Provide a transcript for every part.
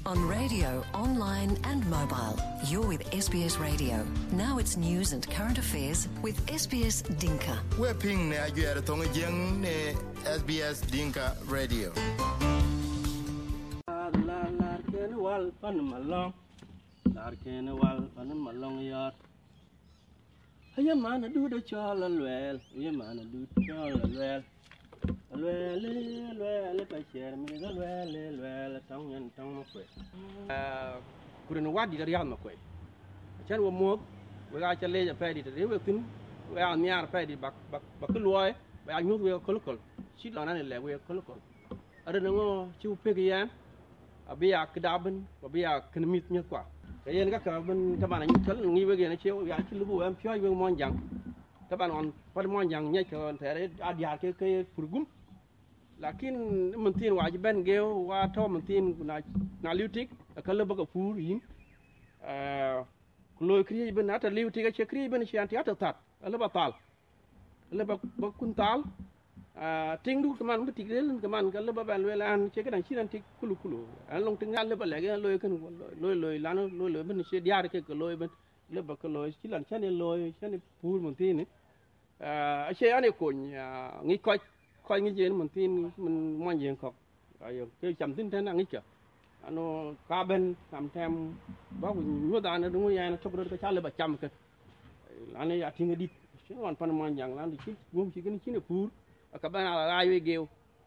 On radio, online and mobile. You're with SBS Radio. Now it's news and current affairs with SBS Dinka. We're ping na yuar tong jeng ne SBS Dinka Radio. La ken wal pan malong. La ken wal pan malong yar. Hiya man du do chol lwel. Hiya man du chol lwel. Lwel pa cher mi lwel tong yen tong ma kwe. Kuren wadi da riam ma kwe. Chen wo mo we ga chale ja pe di de we tin we a nyar pe di bak lwoy we a nyut we kolkol. Chit la na le we kolkol. Ada ngo chu pe ga yan. Abia kedaben abia kenmit nya kwa. Yen ga ka ben ta ban ni chal ngi we ge na cheu ya chi lu bu am pyo we mon jang. Ta ban on pa mon jang nya ka on tere a dia ke purgum. Lakin mentin wa ben geo wa to mentin na liutik ka le ba ka pur yin loy kri ben ata liutik ka kri ben chi anti ata tat le ba tal le ba kun tal ting du kaman bitik del kaman ka le ba ban we lan che ka dan chi dan tik kulu an long ting le ba le ga loy kan loy lan loy ben che diar ke ka loy ben le ba ka loy chi lan chen loy chen pur mentin ni che ane ko ngi coi như vậy mình tin mình mua gì không cái chậm tin thế nào nghĩ chưa nó cá bên làm thêm bao nhiêu đàn nó đúng rồi nó chụp được cái chả là 100 cái anh ấy ăn thì đi chứ còn phần mua dạng là chỉ gồm chỉ cái này phù các bạn là ai về kêu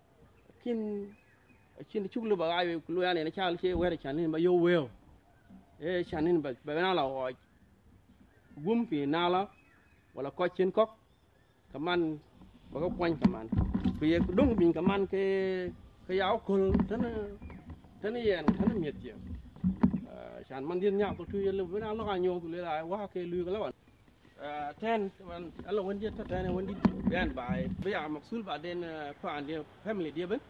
khi chụp được ai về lôi anh này nó chả là cái vậy chả nên bao nhiêu well chả nên bao nào là gồm vì nào là hoặc là coi trên cốc các bạn và các quanh các bạn bây đúng mình cảm ơn cái áo cồn thế này miệt gì sản mang điên nhạo tôi chui lên với nó là nhiều tôi lại quá cái lưới cái lắm ten anh là vấn đề thật này vấn đề bên bài bây giờ mặc sul và đến khoản đi family đi bên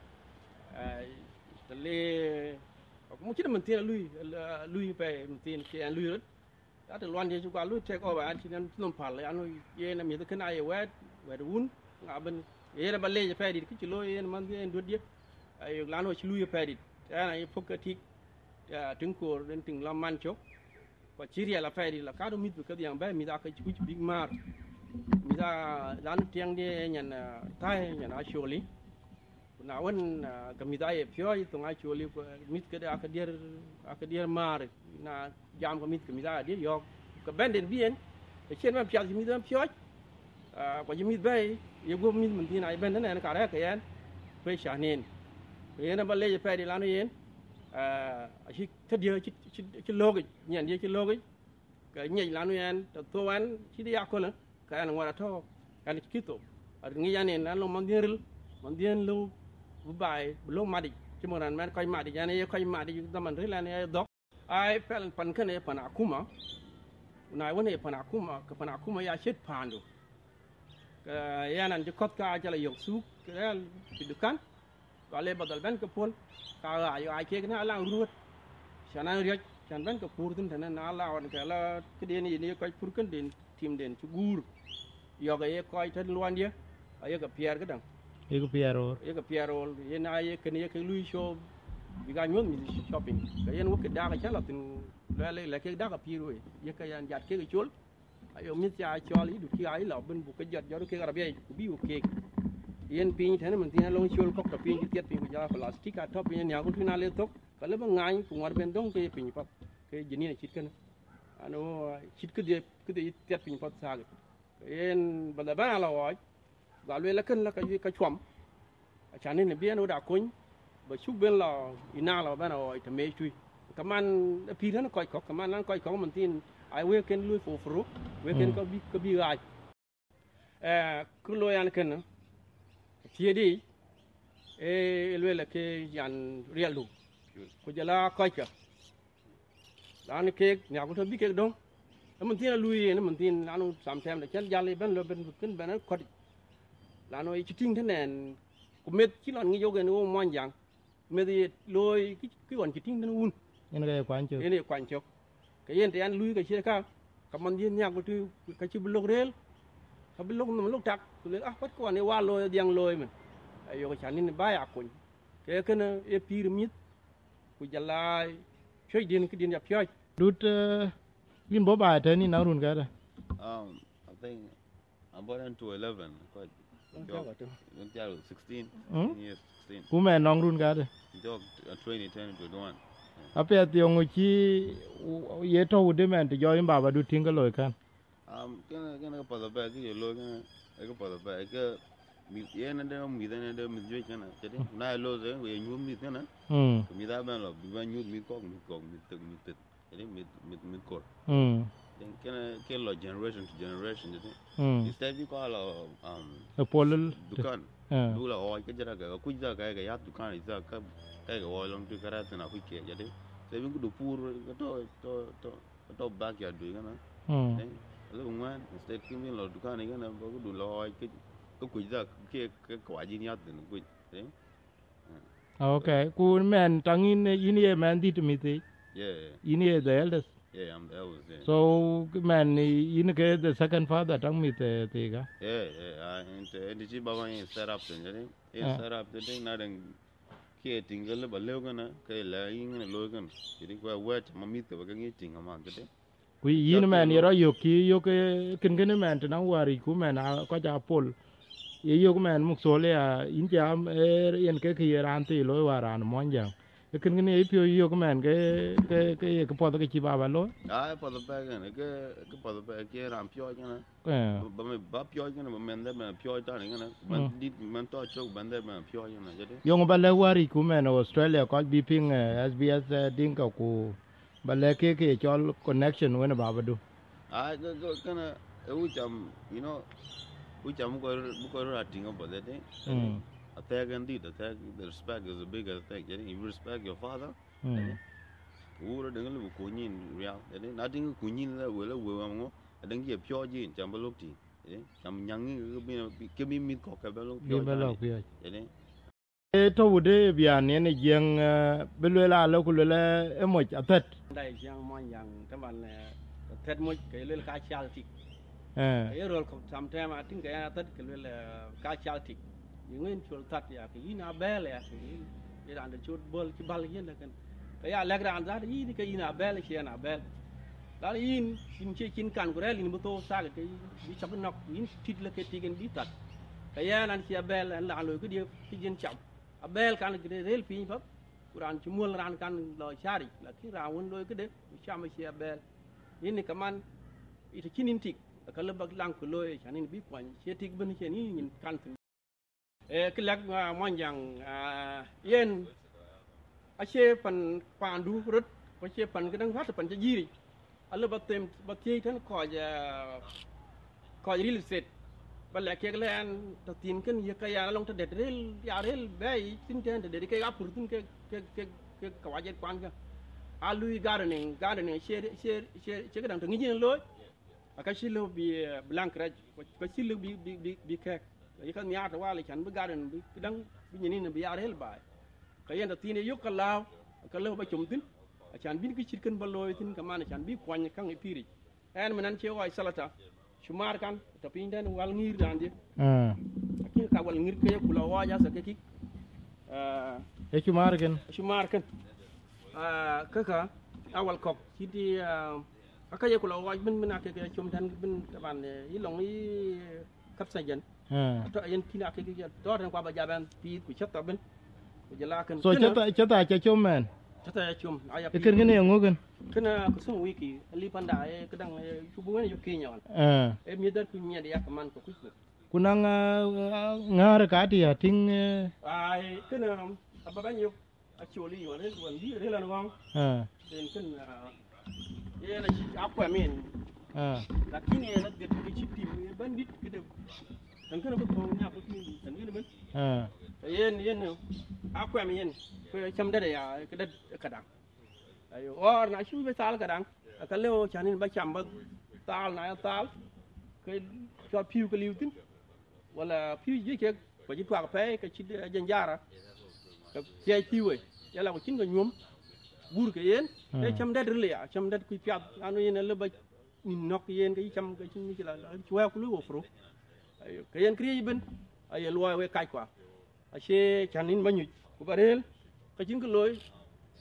le cũng chỉ là mình tiền lui về mình tiền cái anh lui đó đã từ loan đi chúng ta lui take over anh chỉ nên làm phản lại anh ơi ye là mình cái này về đun ngã bên ye ba le je pedi ki lo ye man ye ndod ye ay lano ci luye pedi ana ye fokati tin ko den tin la man chok ko ci ria la pedi la ka do mit ko yang ba mi da ka ci big mar mi da dan tiang de nyan tai nyan a choli na won ka mi da ye pyo yi to nga choli ko mit ka da ka der mar na jam ko mit ka mi da de yo ko benden bien e chen ma pya mi da pyo ko ji mit bay ye go min mun tin ai ben na ka ra ka yan pe sha nen ye na ba le je pe di la no yen a chi thad ye chi log nyen ye chi log ka nyei la no yan to wan chi dia ko la ka an wara to kan chi to ar ngi yan en lo man dien lu bu bai lo ma di chi mo ran man ko ma di yan ye ko ma di da man ri la ne dok ai pel pan kan e pan akuma na won e pan akuma ka pan akuma ya chet pandu ya nan jikot ka jala yok su cái dukan gale badal ben ka pol ka ayo ai ke na lang ruot chana riak chan ben ka pur tun thana na la on ka la ke den ni ko pur kan den tim den chu gur yo ga ye ko tan luan dia ayo ka pier ka dang ye ka piero ye na ye ke ni ke lui show bi ga nyom mi shopping ka yen wo ke da ka chala tin la ke da ka piero ye ka yan jat ke chul ayo mit ya choli du ki ai la ben bu ke jot jo ke ga be bi u ke yen pin thane man tin long chol kok to pin ti tiet pin ko ja plastic a top yen ya ko thina le tok ka le ba ngai ku ngor ben dong ke pin pap ke jini ne chit kan ano chit ke de tiet pin pap sa ga yen ba da ba la wa ga le la kan la ka chwam a chan ne bien o da kun ba chuk ben la ina la ba na o te me chui kaman pi thane ko kaman lan ko man tin ai we ken lui fo we ken ko bi gai ku lo yan ken tie di le la ke yan real lu ko jala ko ka lan ke nya ko to bi ke dong man tin lui ne man tin anu sam tem da chen jale ben lo ben ken ben ko lan oi chi ting thenen ko met chi lon ngi yo gen o mon yang me di loi ki gon chi ting den un ene ga kwan chok ke yen te an lui ka che ka kaman yen nya ko tu ka chi blok rel ka blok no lok tak le pat ko ne wa loy diang loy men ayo ko chanin ba ya kun ke kana e pyramid ku jalai phioj din cái din ya phioj Dut gin bo ba te ni na run ga da. I think about into 11 quite Phioj cái don't tell 16 years 16 Ku me nong run ga da. dog 20 10 21 Ape ti ong chi ye to de men te jo im ba ba du ting ga loy kan. cái pa da ba cái lo cái pa da ba cái mi ye na de mi de mi jo kana jadi na lo ze we nyu mi kana mi da ba lo bi ba nyu mi ko mi tek jadi mi ko cái lo generation to generation jadi instead vi ko lo Polul dukan du la o cái jara ga ku ja ga ya dukan isa ka cái o long tu kara na ku ke jadi sai vi ku du pur to back ya du kana lo ngwan instead kimi lo dukan ni kana ba ku du lo cái ku ja cái quả gì nhát thì ku Okay, ku men tangin ini man dit mi ti. yeah Ini the eldest. yeah I'm the eldest yeah. So man ini ke the second father tang mi te ga. Yeah, and the baba is set up then set up the thing na den ke tingal ba lew kana ke la ing na lo kan jadi ko wet mami te ba ngi tinga ma ke Ku yin man yero yo ki yo ke kin man ta wari ku man ko ja pol. Ye yo man muk so le in jam yen ke ran ti lo waran mon jang. Kin kin e pyo yo man ke po ke chi ba lo. ai pa da ba ke pa da ba ke ram pyo kana ba me ba pyo kana ba men da ba pyo ta ni kana man dit man to chok ban da ba pyo kana jadi Yo ba le wari ku man Australia ko bi ping SBS ding ka ku ba le ke chol connection wen ba du. ai kana u cham you know u cham ko ra tinga ba da de attack and did attack the respect is a bigger attack jadi you respect your father ura dengan lu kunyin real jadi nothing kunyin la wala wa ngo adang ye pyo ji cham ba lok ti cham nyang ke mi mit ko ka ba lok pyo jadi e to wude bian ne jeng belwe la lo ku le e mo atet đây giang mon yang các bạn thét một cái lên cá chal thịt cái rồi không làm thêm mà tính cái thét cái lên là cá chal thịt những người chul thắt ya cái ina bel ya cái đàn chul bol cái bal cái là cái ya leg đàn ra đi cái ina bel cái ina bel đó in xin can của relin bố tô sa cái bị chọc nọc in thịt là cái tiền bị tắt cái ya nan chia bel là lôi cái điều cái dân chậm bel can cái rel pin pháp Quran cuma ran kan lo cari la ki rawon lo ke de chama chia bel ini kaman itu kinin tik kalau bag lang ko lo chanin bi point che tik ben che ni nin kan ke lak mon yang yen a che pan du rut ko che pan ke dang wat pan che yiri ala ba tem ba tie tan ko real estate ba la ke len ta tin kan ye ka ya long ta det rel ya rel bay tin ten de ke apur tin ke kawajet kwan ka alui gardening che ka dang ta ngi lo aka shilo bi blank raj ko shilo bi kek ye kan ya ta wala chan bi garden bi dang bi ni bi ya rel bay ka yen ta tin yo ka law ka lo ba chum tin chan bin ki chit kan ba loy tin ka man chan bi kwan kan e piri en manan che wa salata Shumar kan tapi dan wal ngir dan dia akin ka wal ngir ke kula waja sa ke e shumar kan kaka awal kok jadi aka ye kula waj ben ke chum dan ben taban yi long yi kap sajan to yen kina ke do tan kwa ba jaban pi ku chata ben ku jala kan so chata cha chum man chata chum aya e ken ne ngogen kena kusung wiki ali panda e kadang hubungan yo kinyon e mi dar ku mi ya kaman ko kuku kunang ngar ka ti ting ai kena apa ban yo actually yo le wan di re la ngong den ken ye na apa men lakini ye na de ku chiti bandit kede dan kena ko nya ko ni dan ni ben yen apa men ko cham da ya kede kadang ayo or na shu be sal kadang ka leo chanin ba cham ba tal na tal ke cho piu ke liutin wala piu je ke ko ji twa pe ke chi janjara ka je piu e yala ko chin ko nyum bur ke yen e cham dat rle ya cham dat ku pyat anu yen le ba ni nok yen ke cham ke chin ni la chwa ku lu fro ayo ke yen kri ben ayo loy we kai kwa a che chanin ba nyu ku barel ka chin ko loy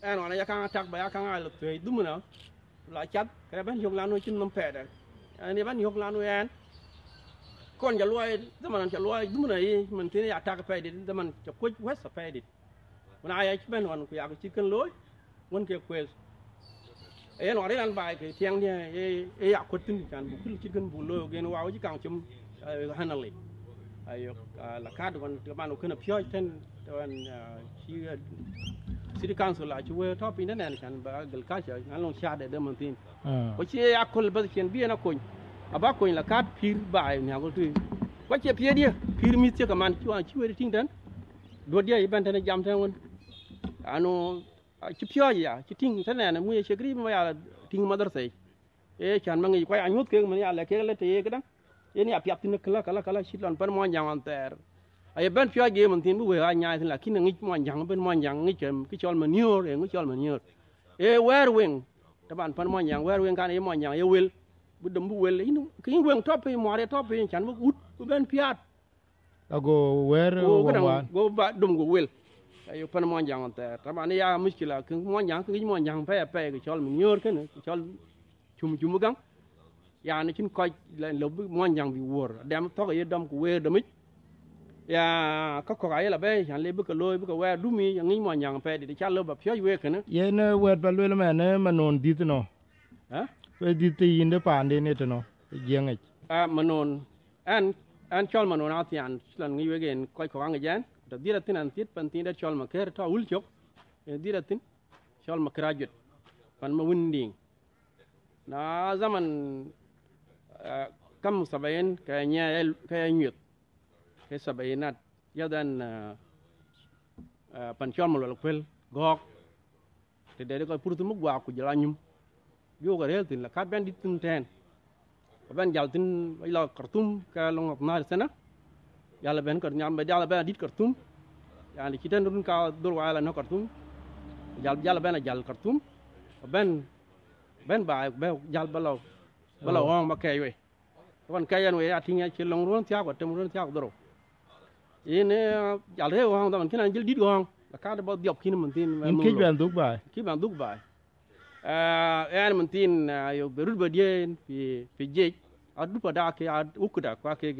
en wana ya kan attack ba ya kan al pe dumuna la chat ka ban yok lanu cin nom pede ani ban yok lanu en kon ja loy zaman ja loy dumuna yi man tin ya attack pe dit zaman ja ko west pe dit wana ay ci ben wan ko ya ci kan loy won ke kwel en wana ran bay ke tiang dia e ya ko tin kan bu kul ci kan bu loy gen waaw ci kan cum hanali ayo la kad wan to ban ko na pyo ten wan ci city council la ci we top ina nen kan ba gal ka cha an long sha de man tin ko ci akol ba ken bi na koñ aba koñ la kat pir ba ni agol tu ko ci pie dia pir mi ci ka man ci we ting dan do dia iban tan jam tan won ano ci pio ya ci ting tan na mu ye chegri ma ya ting madar sai e chan ma ngi ko anyut ke man ya le ke le te ye gadan ye ni apiap tin kala shit lon pan mo jang an ter ay ben pio ge man tin bu we a nya tin la kin ngi mo jang ben mo jang ngi kem ki chol manure e ngi chol manure e wer wing ta ban pan mo jang wer wing kan e mo jang ye wel bu dum bu wel inu ki wing top e mo re top e chan bu ut bu ben piat ago wer wan go ba dum go wel ay pan mo jang an ter ta ban ya muskila ki mo jang ki mo jang pe ki chol manure ken ki chol chum gang ya ni chin ko le mo jang bi wor dem to ye dom ko we demit ya ko ay la be han le bu ko loy bu ko wa dumi ngi mo jang pe di cha lo ba pyo we ken ye ne wet ba le me ne manon dit no ha we dit yinde pande ne to no jeng manon an chol manon atian lan ngi we gen ko ang jan da dira tin an tit pan tin da chol ma ker to ul chok e dira tin chol ma krajut pan ma winding na zaman kam sabayen ka nya ka nyut ke sabayinat yadan pan chol ma lo pel gok te de ko purtu mu gwa ku jala nyum yo ga rel tin la ka ben dit tin ten ben jal tin la kartum ka long na sana yalla ben ko nyam be jala ben dit kartum yani ci den dun ka dor wala no kartum jal ben jal kartum ben ba be jal balaw hong ma kay we kon kayan we atinya ci long ron tiya ko tem ron tiya ko doro ine jal re hong da man kina jil dit hong la ka da ba diop kin man tin in ki ban duk ba en man tin yo berul ba dien fi je adu pada ke ukuda kwa ke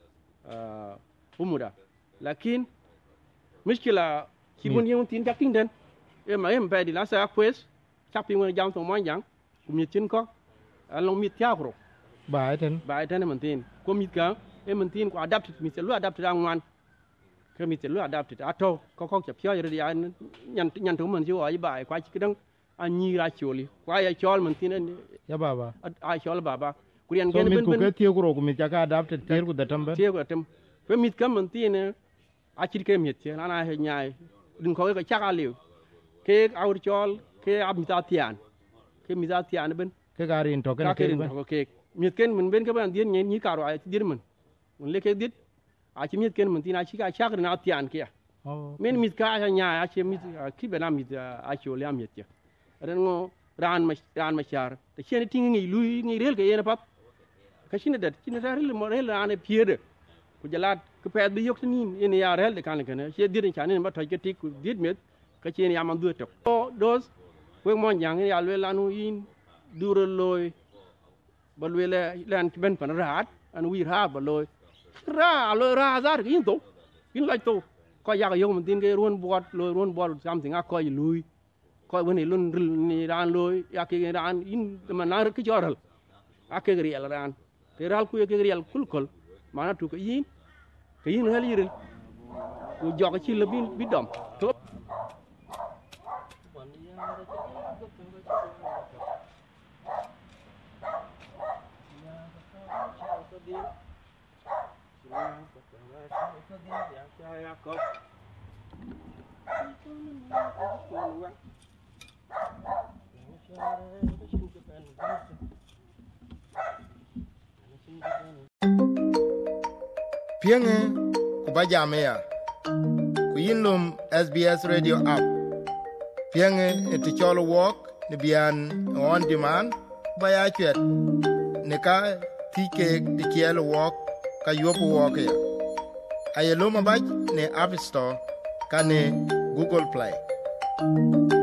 umuda lakin mishkila ki bon yong tin jaking den e ma em ba di la sa quest chapi ngone jam to mo jang mi tin ko long mi tia gro ba ten man tin ko mi ka e man tin ko adapt mi se lu adapt ra ngwan ke mi se lu adapt ato ko cha pyo re ya nyan to man ji wa ba kwa chi kidang anyi ra choli kwa ya chol man tin ya baba a chol baba kurian gen ben ko ke tie gro ko mi ka adapt tier ko datam ben tie ko datam ko mi ka man tin a chi ke mi tie na he nyai dun ko ka cha ka liu ke awr chol ke ab mi ta tian ke mi ta tian ben ke garin to ken ke mi ken man ben ka ban dien ni ka ro ai dir man le ke dit a chi mi ken man tin a chi ka cha ka na tian ke men mi ka a nya a chi mi ki be na mi a chol ya mi tie ren ngo ran ma char te chen ting ngi lui ngi rel ke yena pap ka chine dat chine rel mo rel ran e piede ku jalat ku ped bi yok tin ene ya rel de kan ke ne che dir chan ne ba ta ke tik ku dit met ka chen ya man du tok dos we mo yang ya le lanu in duro loy ba le lan ben pan rat an wi ra ba loy ra zar ki to in lai to ko ya ga yo man tin ke ron bot something a ko lui ko woni lun ni ran loy ya ke ran in man na ke joral ak ke riel ran te ral ku ke riel kul mana tu ke yin hal yirel ku jog ci le bi dom to Pienge kuba jamea ku yinlum SBS Radio app pienge eti cholo walk ni bian on demand ba ya chet ne ka tike di kielo walk ka yopo walk ya ayelo mabaj ne App Store ka ne Google Play